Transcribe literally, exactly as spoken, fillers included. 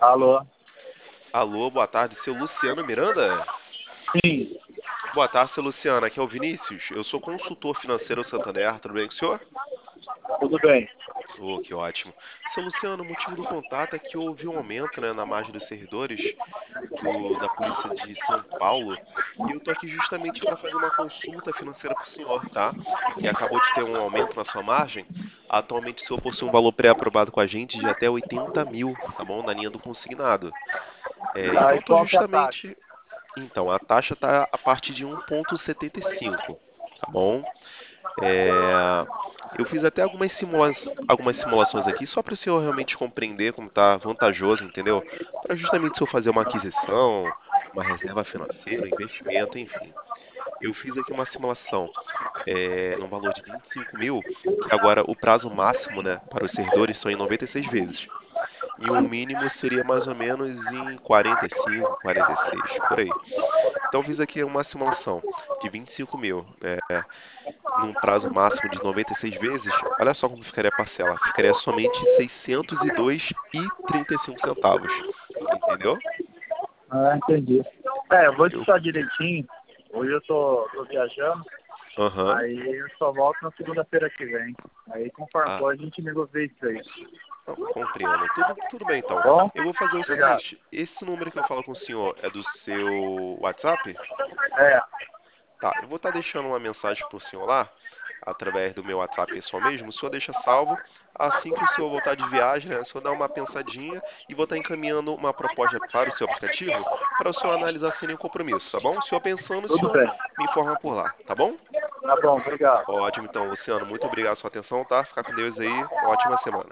Alô? Alô, boa tarde, seu Luciano Miranda? Sim, Boa tarde, seu Luciano. Aqui é o Vinícius. Eu sou consultor financeiro Santander. Tudo bem com o senhor? tudo bem. Oh, que ótimo. Seu Luciano, o motivo do contato é que houve um aumento, né, na margem dos servidores do- da Polícia de São Paulo. E eu tô aqui justamente para fazer uma consulta financeira para o senhor, tá? Que acabou de ter um aumento na sua margem. Atualmente o senhor possui um valor pré-aprovado com a gente de até oitenta mil, tá bom? Na linha do consignado. É, então Aí eu tô qual que é a taxa? justamente. Então, a taxa está a partir de um vírgula setenta e cinco, tá bom? É, eu fiz até algumas, simula algumas simulações aqui, só para o senhor realmente compreender como está vantajoso, entendeu? Para justamente o senhor fazer uma aquisição, uma reserva financeira, um investimento, enfim. Eu fiz aqui uma simulação é, no valor de vinte e cinco mil, que agora o prazo máximo, né, para os servidores são em noventa e seis vezes. E o mínimo seria mais ou menos em quarenta e cinco, quarenta e seis, por aí. Então eu fiz aqui uma simulação de vinte e cinco mil, é, num prazo máximo de noventa e seis vezes. Olha só como ficaria a parcela. Ficaria somente seiscentos e dois e trinta e cinco centavos. Entendeu? Ah, entendi. É, eu vou te Eu, falar direitinho. Hoje eu tô, tô viajando, aham. aí eu só volto na segunda-feira que vem. Aí conforme Ah, for, a gente negocia isso aí. não, compreendo. Tudo, tudo bem Tá então. bom? Eu vou fazer o Obrigado. seguinte: esse número que eu falo com o senhor é do seu WhatsApp? É, Tá, eu vou estar deixando uma mensagem pro senhor lá, através do meu WhatsApp pessoal mesmo. O senhor deixa salvo. Assim que o senhor voltar de viagem, né, o senhor dá uma pensadinha e vou estar encaminhando uma proposta para o seu aplicativo para o senhor analisar sem nenhum compromisso, tá bom? O senhor pensando, o tudo senhor bem. me informa por lá, tá bom? Tá bom, obrigado. Ótimo, então, Luciano, muito obrigado pela sua atenção, tá? Fica com Deus aí, uma ótima semana.